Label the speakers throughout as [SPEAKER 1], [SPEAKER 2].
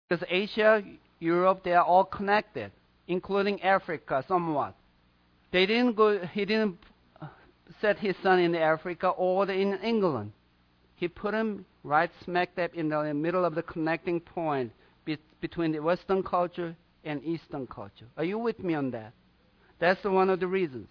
[SPEAKER 1] Because Asia, Europe, they are all connected, including Africa somewhat. He didn't set his son in Africa or in England. He put him right smack dab in the middle of the connecting point between the Western culture and Eastern culture. Are you with me on that? That's one of the reasons.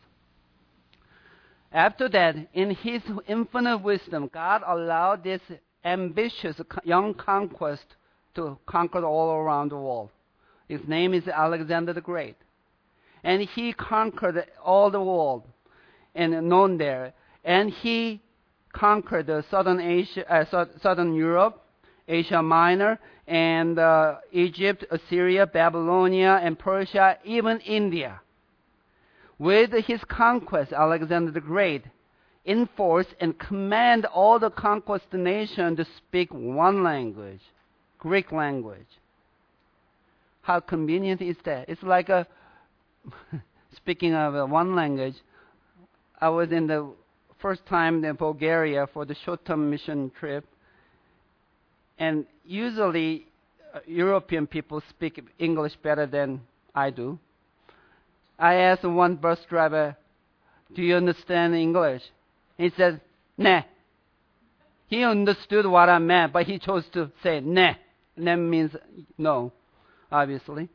[SPEAKER 1] After that, in His infinite wisdom, God allowed this ambitious young conquest to conquer all around the world. His name is Alexander the Great. And he conquered all the world and known there. And he conquered southern Asia, southern Europe, Asia Minor, and Egypt, Assyria, Babylonia, and Persia, even India. With his conquest, Alexander the Great enforced and commanded all the conquest nation to speak one language, Greek language. How convenient is that? It's like speaking of one language, I was in the first time in Bulgaria for the short-term mission trip, and usually European people speak English better than I do. I asked one bus driver, "Do you understand English?" He said, "Nah." He understood what I meant, but he chose to say "nah." And that means no, obviously.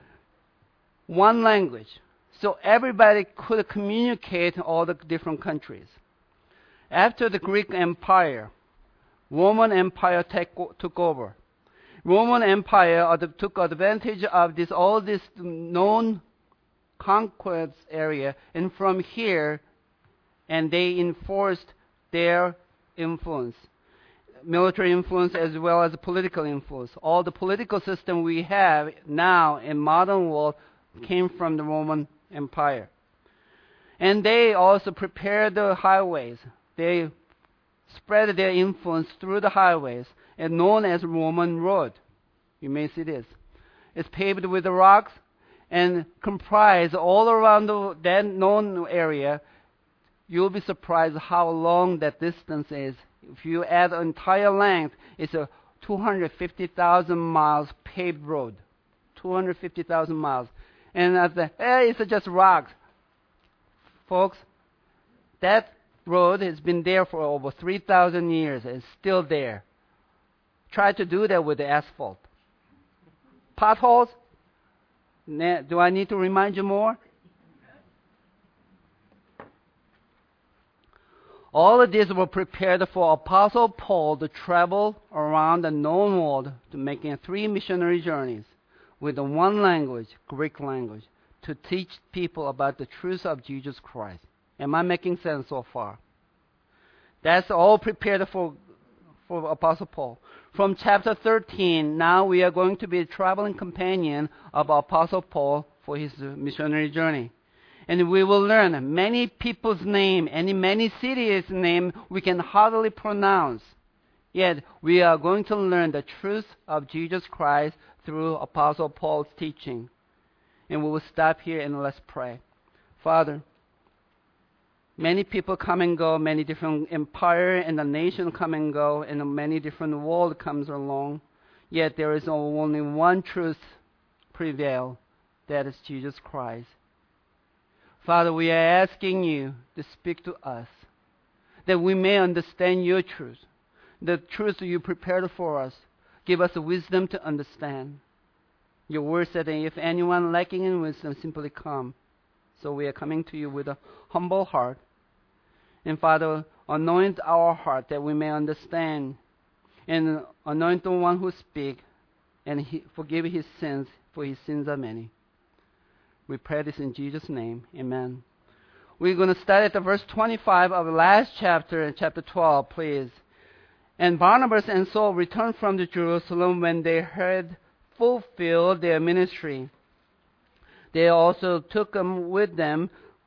[SPEAKER 1] One language. So everybody could communicate in all the different countries. After the Greek Empire, Roman Empire took over. Roman Empire took advantage of all this known conquest area, and from here, and they enforced their influence, military influence as well as political influence. All the political system we have now in modern world came from the Roman Empire. And they also prepared the highways. They spread their influence through the highways, and known as Roman Road. You may see this. It's paved with the rocks and comprise all around that known area. You'll be surprised how long that distance is. If you add the entire length, it's a 250,000 miles paved road. 250,000 miles. And I say, hey, it's just rocks. Folks, that road has been there for over 3,000 years and it's still there. Try to do that with the asphalt. Potholes? Do I need to remind you more? All of these were prepared for Apostle Paul to travel around the known world to making 3 missionary journeys with the one language, Greek language, to teach people about the truth of Jesus Christ. Am I making sense so far? That's all prepared for Apostle Paul. From chapter 13, now we are going to be a traveling companion of Apostle Paul for his missionary journey. And we will learn many people's name and many cities' name we can hardly pronounce. Yet we are going to learn the truth of Jesus Christ through Apostle Paul's teaching. And we will stop here and let's pray. Father, many people come and go, many different empire and the nation come and go, and many different world comes along. Yet there is only one truth prevail, that is Jesus Christ. Father, we are asking you to speak to us, that we may understand your truth, the truth you prepared for us. Give us the wisdom to understand. Your word said that if anyone lacking in wisdom, simply come. So we are coming to you with a humble heart. And Father, anoint our heart that we may understand. And anoint the one who speaks and forgive his sins, for his sins are many. We pray this in Jesus' name. Amen. We're going to start at the verse 25 of the last chapter, in chapter 12, please. And Barnabas and Saul returned from Jerusalem when they had fulfilled their ministry. They also took with them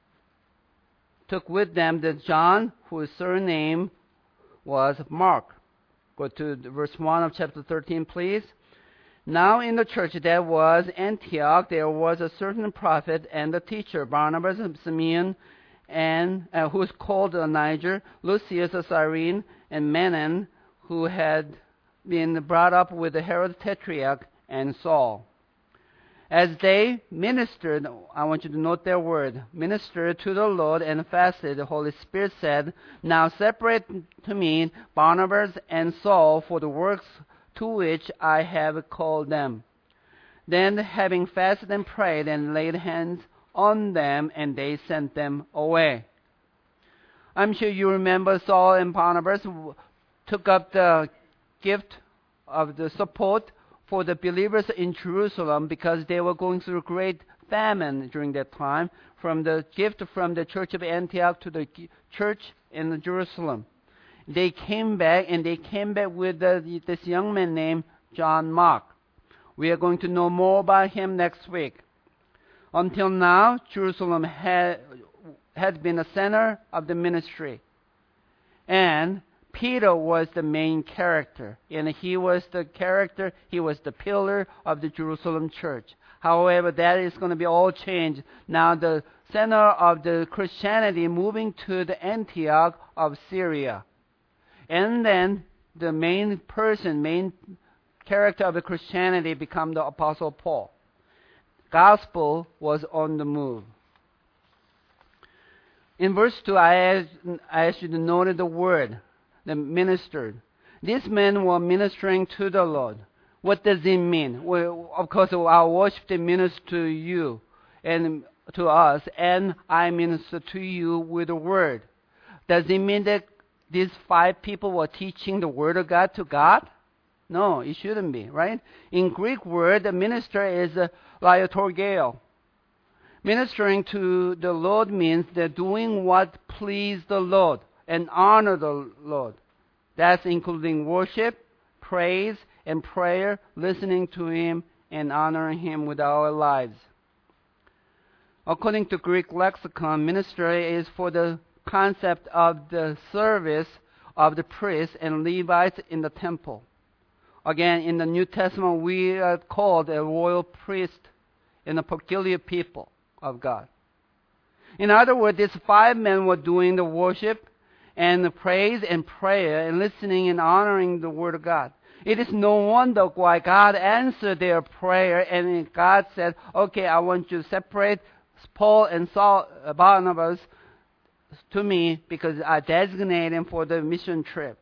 [SPEAKER 1] the John, whose surname was Mark. Go to verse 1 of chapter 13, please. Now in the church that was Antioch, there was a certain prophet and a teacher, Barnabas of Simeon, and who was called Niger, Lucius of Cyrene, and Menon, who had been brought up with the Herod Tetrarch, and Saul. As they ministered, I want you to note their word, ministered to the Lord and fasted, the Holy Spirit said, "Now separate to me Barnabas and Saul for the works to which I have called them." Then, having fasted and prayed and laid hands on them, and they sent them away. I'm sure you remember Saul and Barnabas took up the gift of the support for the believers in Jerusalem because they were going through great famine during that time, from the gift from the church of Antioch to the church in Jerusalem. They came back, and they came back with this young man named John Mark. We are going to know more about him next week. Until now, Jerusalem had been the center of the ministry. And Peter was the main character, and he was the pillar of the Jerusalem church. However, that is going to be all changed. Now the center of the Christianity moving to the Antioch of Syria. And then the main character of the Christianity become the Apostle Paul. Gospel was on the move. In verse 2, I asked you to note the word, the ministered. These men were ministering to the Lord. What does it mean? Well, of course, our worship they minister to you and to us, and I minister to you with the word. Does it mean that these 5 people were teaching the word of God to God? No, it shouldn't be, right? In Greek word, the minister is liturgeo. Ministering to the Lord means they're doing what pleased the Lord and honor the Lord. That's including worship, praise, and prayer, listening to Him and honoring Him with our lives. According to Greek lexicon, ministry is for the concept of the service of the priests and Levites in the temple. Again, in the New Testament, we are called a royal priest and a peculiar people of God. In other words, these 5 men were doing the worship and the praise and prayer and listening and honoring the Word of God. It is no wonder why God answered their prayer, and God said, "Okay, I want you to separate Paul and Saul, Barnabas to me because I designate them for the mission trip."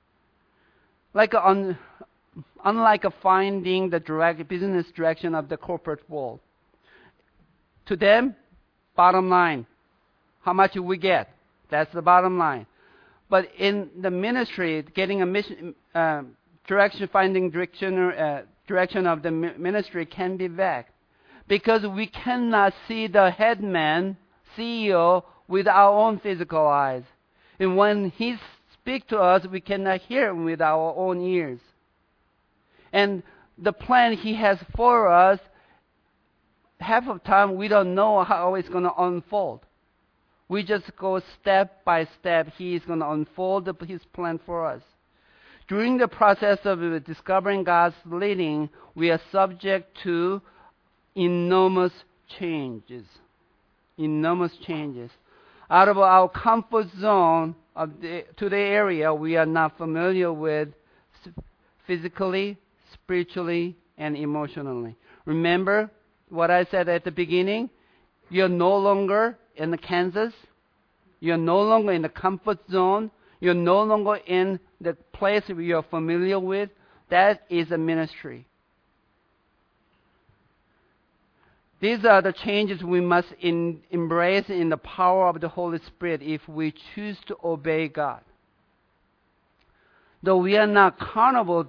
[SPEAKER 1] Unlike finding the business direction of the corporate world. To them, bottom line, how much do we get? That's the bottom line. But in the ministry, getting a mission direction of the ministry can be vague, because we cannot see the headman, CEO, with our own physical eyes. And when he speaks to us, we cannot hear him with our own ears. And the plan he has for us, half of the time we don't know how it's going to unfold. We just go step by step. He is going to unfold his plan for us. During the process of discovering God's leading, we are subject to enormous changes. Enormous changes. Out of our comfort zone to the area we are not familiar with physically, spiritually, and emotionally. Remember what I said at the beginning? You're no longer in Kansas. You're no longer in the comfort zone. You're no longer in the place you're familiar with. That is a ministry. These are the changes we must embrace in the power of the Holy Spirit if we choose to obey God. Though we are accountable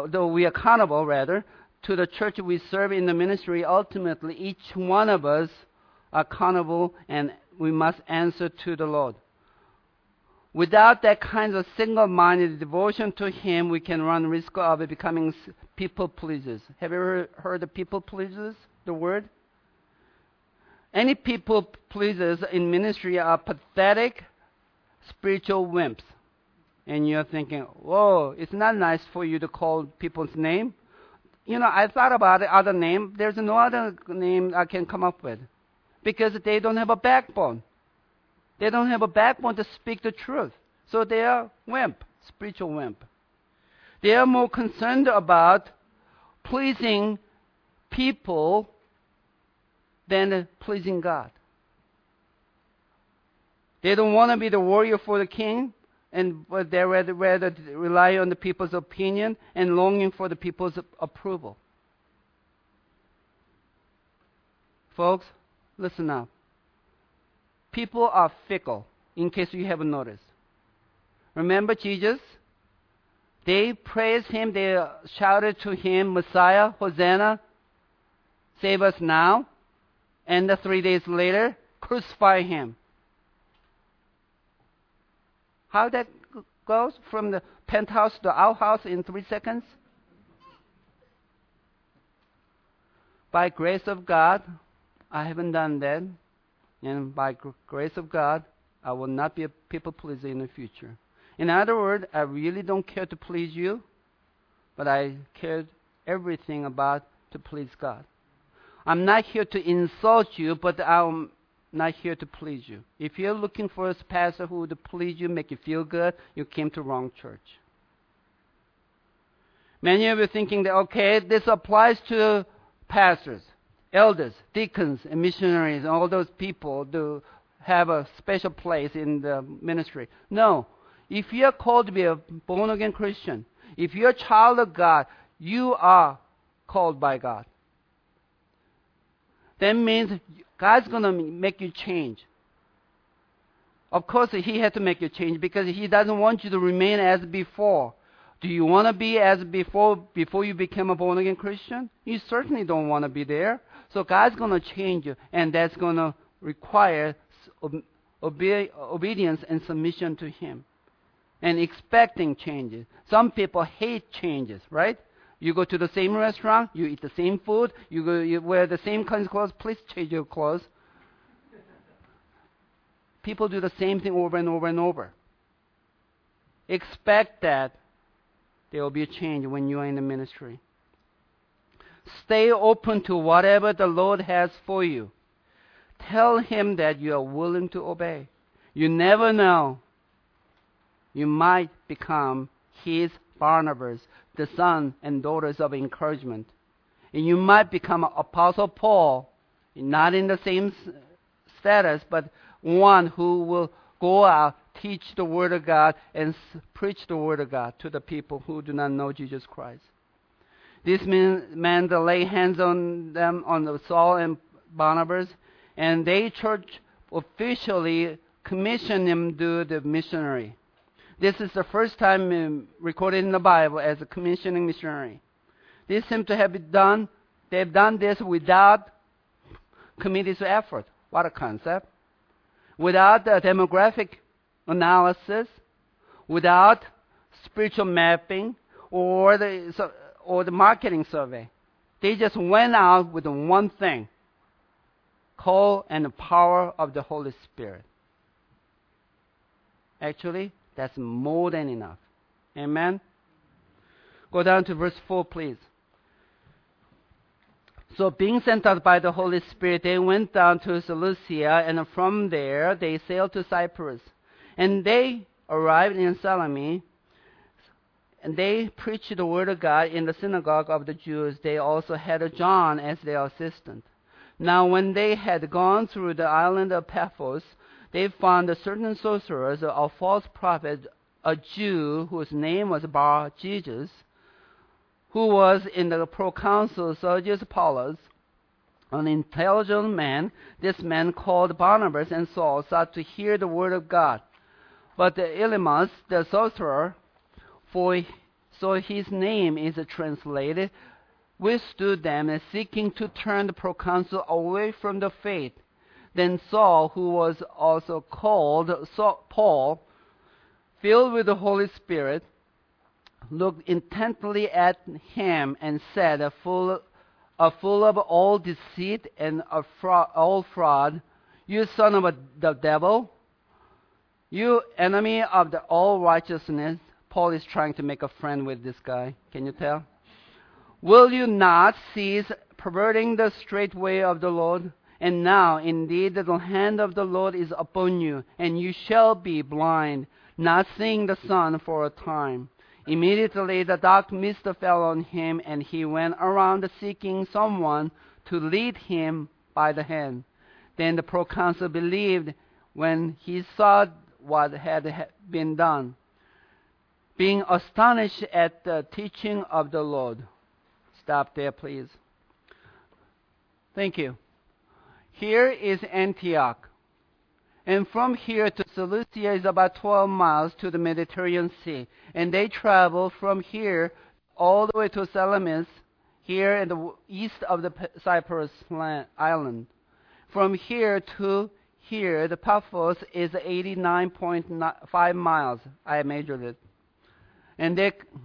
[SPEAKER 1] to the church we serve in the ministry, ultimately each one of us are accountable, and we must answer to the Lord. Without that kind of single-minded devotion to Him, we can run risk of becoming people pleasers. Have you ever heard of people pleasers, the word? Any people pleasers in ministry are pathetic spiritual wimps. And you're thinking, whoa, it's not nice for you to call people's name. I thought about the other name. There's no other name I can come up with. Because they don't have a backbone. They don't have a backbone to speak the truth. So they are wimp, spiritual wimp. They are more concerned about pleasing people than pleasing God. They don't want to be the warrior for the king, but they rather rely on the people's opinion and longing for the people's approval. Folks, listen up. People are fickle, in case you haven't noticed. Remember Jesus? They praised him, they shouted to him, Messiah, Hosanna, save us now. And 3 days later, crucify him. How that goes from the penthouse to the outhouse in 3 seconds? By grace of God, I haven't done that. And by grace of God, I will not be a people pleaser in the future. In other words, I really don't care to please you, but I care everything about to please God. I'm not here to insult you, but I'm not here to please you. If you're looking for a pastor who would please you, make you feel good, you came to wrong church. Many of you are thinking that, okay, this applies to pastors, elders, deacons, and missionaries, and all those people do have a special place in the ministry. No. If you're called to be a born-again Christian, if you're a child of God, you are called by God. That means God's going to make you change. Of course, he had to make you change because he doesn't want you to remain as before. Do you want to be as before you became a born-again Christian? You certainly don't want to be there. So God's going to change you, and that's going to require obedience and submission to him. And expecting changes. Some people hate changes, right? You go to the same restaurant, you eat the same food, you wear the same kinds of clothes, please change your clothes. People do the same thing over and over and over. Expect that there will be a change when you are in the ministry. Stay open to whatever the Lord has for you. Tell him that you are willing to obey. You never know. You might become his Barnabas, the sons and daughters of encouragement. And you might become Apostle Paul, not in the same status, but one who will go out, teach the Word of God, and preach the Word of God to the people who do not know Jesus Christ. This meant to lay hands on them, on Saul and Barnabas, and they church officially commissioned them to do the missionary. This is the first time recorded in the Bible as a commissioning missionary. This seems to have been done. They've done this without committee's effort. What a concept. Without the demographic analysis, without spiritual mapping, or the marketing survey. They just went out with one thing, call and the power of the Holy Spirit. Actually, that's more than enough. Amen? Go down to verse 4, please. So being sent out by the Holy Spirit, they went down to Seleucia, and from there they sailed to Cyprus. And they arrived in Salami, and they preached the word of God in the synagogue of the Jews. They also had John as their assistant. Now when they had gone through the island of Paphos, they found a certain sorcerer, a false prophet, a Jew whose name was Bar-Jesus, who was in the proconsul Sergius Paulus, an intelligent man. This man called Barnabas and Saul sought to hear the word of God. But Elymas, the sorcerer, so his name is translated, withstood them, and seeking to turn the proconsul away from the faith. Then Saul, who was also called Paul, filled with the Holy Spirit, looked intently at him and said, full of all deceit and all fraud, you son of the devil, you enemy of the all righteousness. Paul is trying to make a friend with this guy. Can you tell? Will you not cease perverting the straight way of the Lord? And now, indeed, the hand of the Lord is upon you, and you shall be blind, not seeing the sun for a time. Immediately the dark mist fell on him, and he went around seeking someone to lead him by the hand. Then the proconsul believed when he saw what had been done, being astonished at the teaching of the Lord. Stop there, please. Thank you. Here is Antioch. And from here to Seleucia is about 12 miles to the Mediterranean Sea. And they traveled from here all the way to Salamis, here in the east of the Cyprus island. From here to here, the Paphos is 89.5 miles. I measured it. And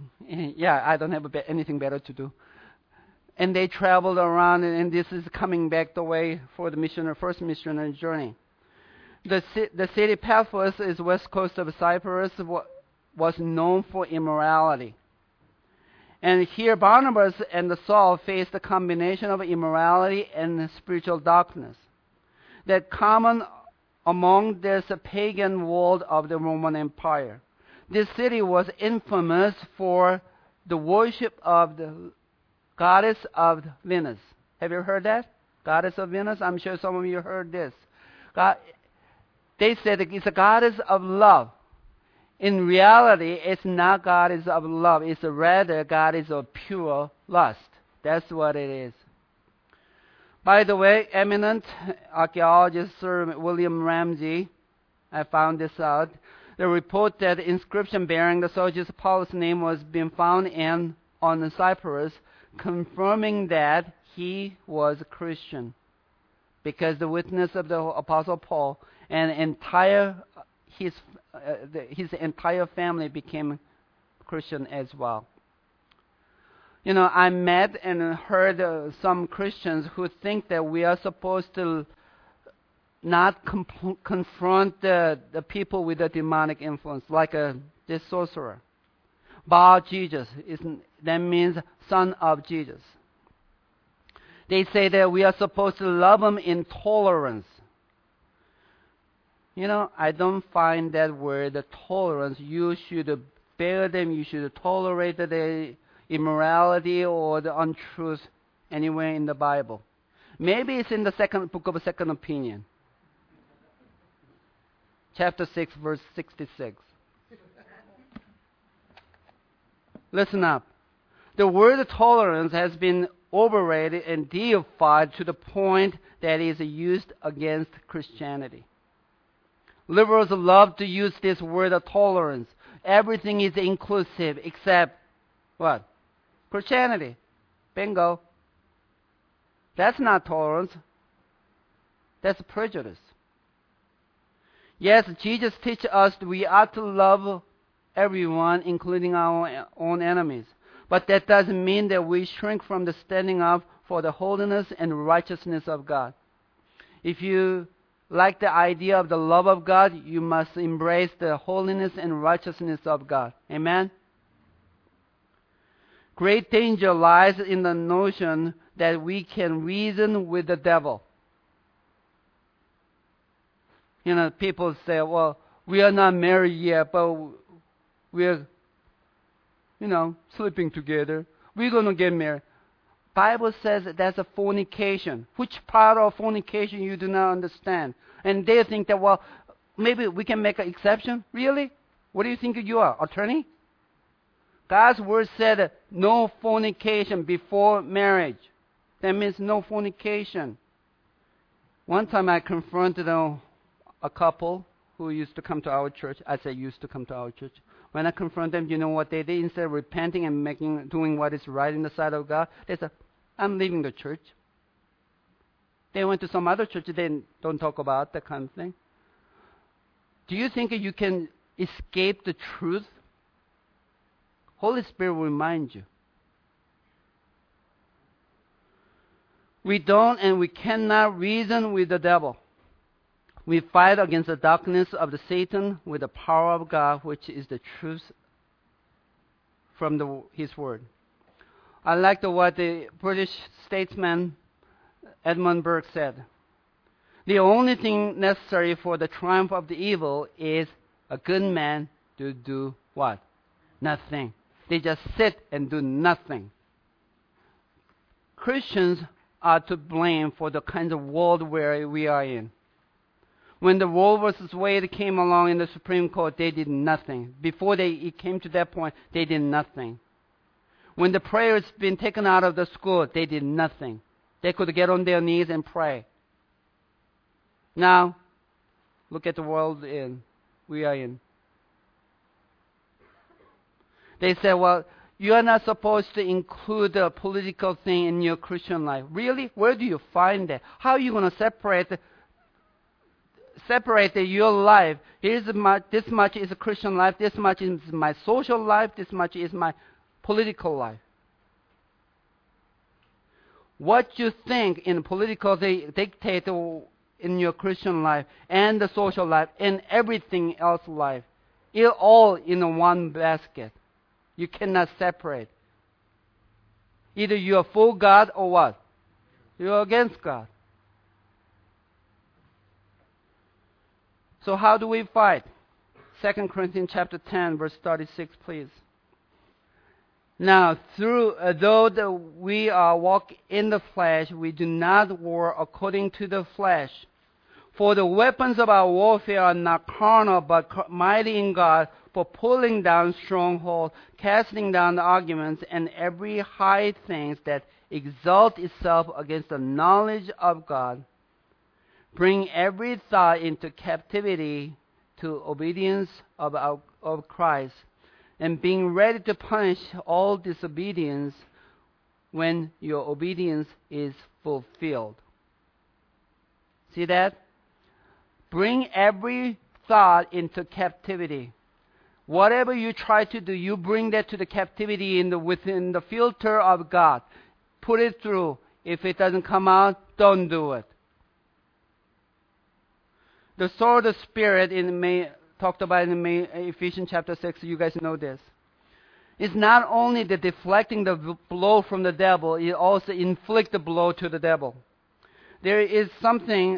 [SPEAKER 1] I don't have anything better to do. And they traveled around, and this is coming back the way for the first missionary journey. The city Paphos is west coast of Cyprus, was known for immorality. And here Barnabas and Saul faced a combination of immorality and spiritual darkness that common among this pagan world of the Roman Empire. This city was infamous for the worship of the goddess of Venus. Have you heard that? Goddess of Venus? I'm sure some of you heard this. They said it's a goddess of love. In reality, it's not goddess of love. It's rather goddess of pure lust. That's what it is. By the way, eminent archaeologist Sir William Ramsay, I found this out. The report that the inscription bearing the Sergius Paulus name was being found on Cyprus, confirming that he was a Christian, because the witness of the Apostle Paul and his entire family became Christian as well. You know, I met and heard some Christians who think that we are supposed to not confront the people with a demonic influence, like this sorcerer. Bar Jesus, that means son of Jesus. They say that we are supposed to love them in tolerance. You know, I don't find that word, tolerance. You should bear them, you should tolerate the immorality or the untruth anywhere in the Bible. Maybe it's in the book of Second Opinion. Chapter 6, verse 66. Listen up. The word tolerance has been overrated and deified to the point that it is used against Christianity. Liberals love to use this word of tolerance. Everything is inclusive except what? Christianity. Bingo. That's not tolerance. That's prejudice. Yes, Jesus teaches us that we ought to love everyone, including our own enemies. But that doesn't mean that we shrink from the standing up for the holiness and righteousness of God. If you like the idea of the love of God, you must embrace the holiness and righteousness of God. Amen? Great danger lies in the notion that we can reason with the devil. You know, people say, well, we are not married yet, but we're, sleeping together. We're going to get married. Bible says that's a fornication. Which part of fornication you do not understand? And they think that, well, maybe we can make an exception. Really? What do you think you are, attorney? God's word said no fornication before marriage. That means no fornication. One time I confronted a couple who used to come to our church. I say used to come to our church. When I confront them, you know what they did? Instead of repenting and doing what is right in the sight of God, they said, I'm leaving the church. They went to some other church. They don't talk about that kind of thing. Do you think you can escape the truth? Holy Spirit will remind you. We don't and we cannot reason with the devil. We fight against the darkness of the Satan with the power of God, which is the truth from his word. I like what the British statesman Edmund Burke said. The only thing necessary for the triumph of the evil is a good man to do what? Nothing. They just sit and do nothing. Christians are to blame for the kind of world where we are in. When the Roe versus Wade came along in the Supreme Court, they did nothing. Before it came to that point, they did nothing. When the prayer's been taken out of the school, they did nothing. They could get on their knees and pray. Now, look at the world we are in. They say, well, you are not supposed to include a political thing in your Christian life. Really? Where do you find that? How are you going to separate your life? This much is a Christian life, this much is my social life, this much is my political life. What you think in political dictate in your Christian life and the social life and everything else life, it's all in one basket. You cannot separate. Either you are for God or what? You are against God. So how do we fight? 2 Corinthians chapter 10, verse 36, please. Now, though we walk in the flesh, we do not war according to the flesh. For the weapons of our warfare are not carnal, but mighty in God, for pulling down strongholds, casting down the arguments, and every high thing that exalts itself against the knowledge of God. Bring every thought into captivity to obedience of Christ, and being ready to punish all disobedience when your obedience is fulfilled. See that? Bring every thought into captivity. Whatever you try to do, you bring that to the captivity within the filter of God. Put it through. If it doesn't come out, don't do it. The sword of the Spirit talked about in Ephesians chapter 6, you guys know this. It's not only the deflecting the blow from the devil, it also inflicts the blow to the devil. This is something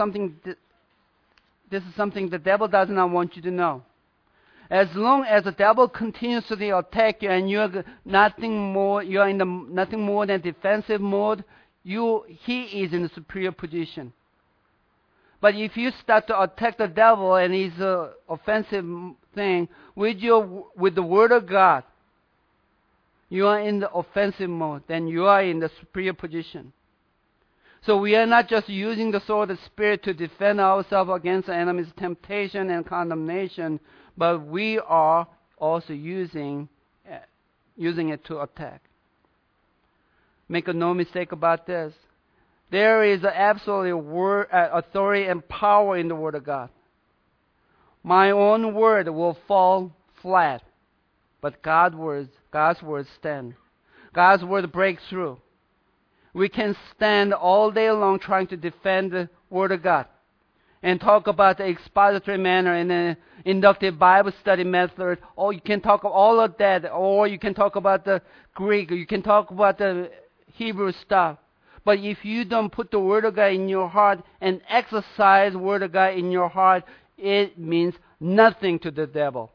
[SPEAKER 1] the devil does not want you to know. As long as the devil continues to attack you and you're nothing more than defensive mode, he is in a superior position. But if you start to attack the devil and his offensive thing with the word of God, you are in the offensive mode, then you are in the superior position. So we are not just using the sword of the Spirit to defend ourselves against the enemy's temptation and condemnation, but we are also using it to attack. Make no mistake about this. There is absolutely authority and power in the Word of God. My own word will fall flat, but God's word stand. God's word breaks through. We can stand all day long trying to defend the Word of God and talk about the expository manner and the inductive Bible study method, or you can talk all of that, or you can talk about the Greek, or you can talk about the Hebrew stuff. But if you don't put the Word of God in your heart and exercise the Word of God in your heart, it means nothing to the devil.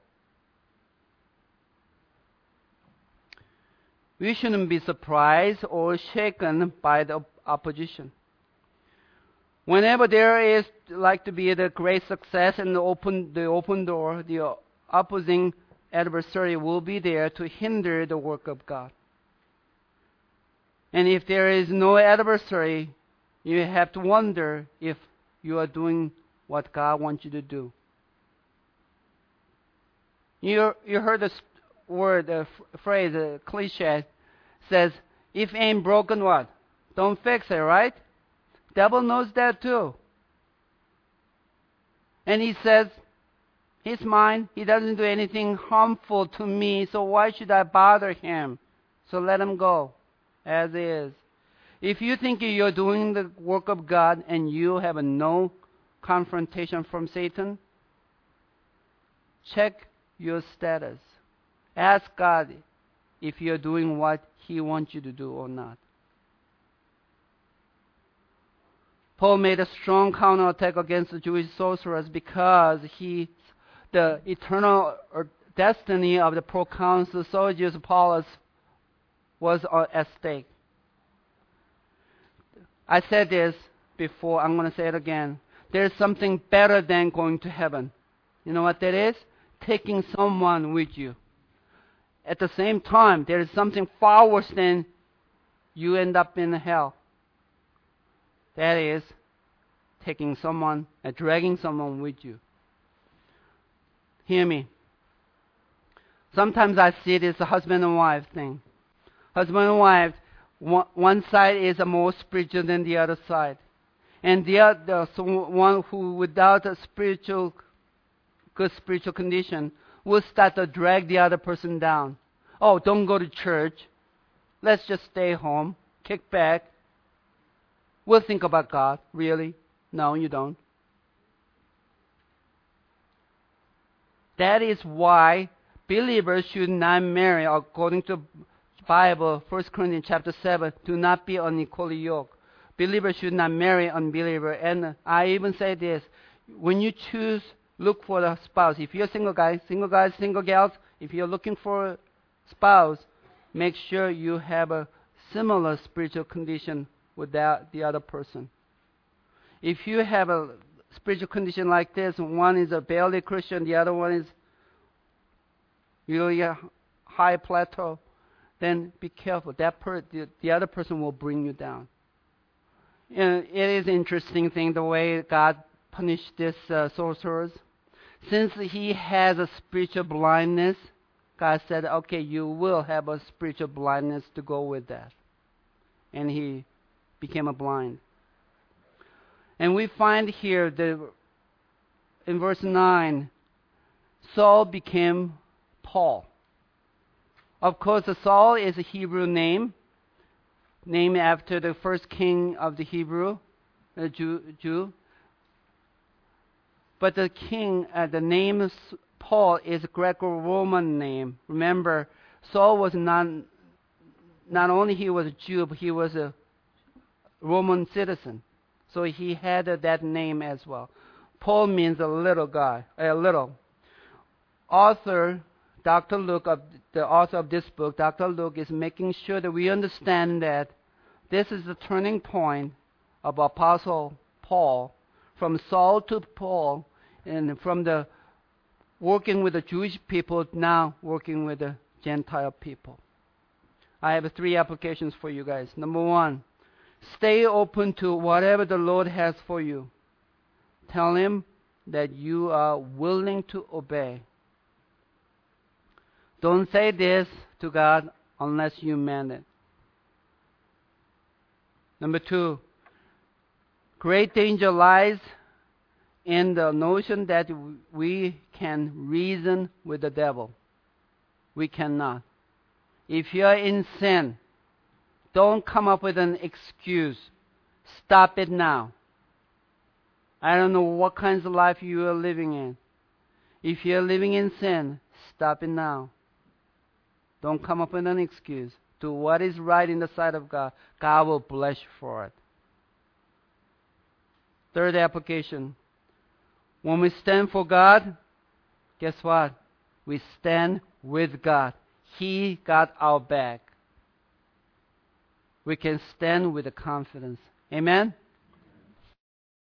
[SPEAKER 1] We shouldn't be surprised or shaken by the opposition. Whenever there is like to be the great success and the open door, the opposing adversary will be there to hinder the work of God. And if there is no adversary, you have to wonder if you are doing what God wants you to do. You heard the word, the phrase, the cliche, says, if ain't broken, what? Don't fix it, right? Devil knows that too. And he says, he's mine. He doesn't do anything harmful to me, so why should I bother him? So let him go as is. If you think you're doing the work of God and you have no confrontation from Satan, check your status. Ask God if you're doing what He wants you to do or not. Paul made a strong counterattack against the Jewish sorcerers because the destiny of the proconsul Sergius Paulus was at stake. I said this before, I'm going to say it again. There's something better than going to heaven. You know what that is? Taking someone with you. At the same time, there is something far worse than you end up in hell. That is taking someone and dragging someone with you. Hear me. Sometimes I see this husband and wife thing. Husband and wife, one side is more spiritual than the other side. And the other, so one who without a good spiritual condition will start to drag the other person down. Oh, don't go to church. Let's just stay home, kick back. We'll think about God. Really? No, you don't. That is why believers should not marry, according to Bible, 1 Corinthians chapter 7, do not be unequally yoked. Believers should not marry unbeliever. And I even say this, when you choose, look for a spouse. If you're single guys, single gals, if you're looking for a spouse, make sure you have a similar spiritual condition with the other person. If you have a spiritual condition like this, one is a barely Christian, the other one is really a high plateau, then be careful. The other person will bring you down. And it is an interesting thing the way God punished this sorcerers. Since he has a spiritual blindness, God said, okay, you will have a spiritual blindness to go with that. And he became a blind. And we find here that in verse 9, Saul became Paul. Of course, Saul is a Hebrew name, named after the first king of the Hebrew, a Jew. But the king, the name Paul is a Greco-Roman name. Remember, Saul was not only he was a Jew, but he was a Roman citizen. So he had that name as well. Paul means a little guy, a little. Author, Dr. Luke, the author of this book, Dr. Luke, is making sure that we understand that this is the turning point of Apostle Paul, from Saul to Paul, and from the working with the Jewish people, now working with the Gentile people. I have 3 applications for you guys. Number 1, stay open to whatever the Lord has for you. Tell him that you are willing to obey. Don't say this to God unless you meant it. Number 2, great danger lies in the notion that we can reason with the devil. We cannot. If you are in sin, don't come up with an excuse. Stop it now. I don't know what kinds of life you are living in. If you're living in sin, stop it now. Don't come up with an excuse. Do what is right in the sight of God. God will bless you for it. Third application. When we stand for God, guess what? We stand with God. He got our back. We can stand with confidence. Amen?